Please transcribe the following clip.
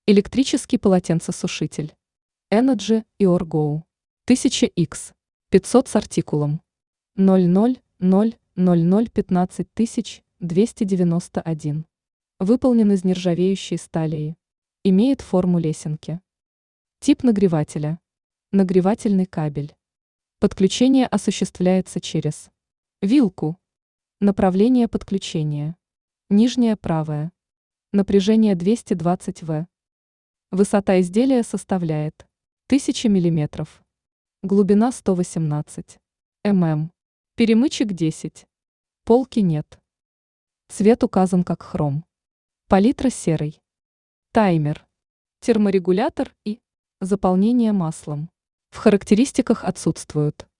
Электрический полотенцесушитель. Energy Go 1000X 500 с артикулом 0000015291. Выполнен из нержавеющей стали. Имеет форму лесенки. Тип нагревателя. Нагревательный кабель. Подключение осуществляется через вилку. Направление подключения. Нижняя правая. Напряжение 220 В. Высота изделия составляет 1000 мм. Глубина 118 мм. Перемычек 10. Полки нет. Цвет указан как хром. Палитра серый. Таймер. Терморегулятор и заполнение маслом. В характеристиках отсутствуют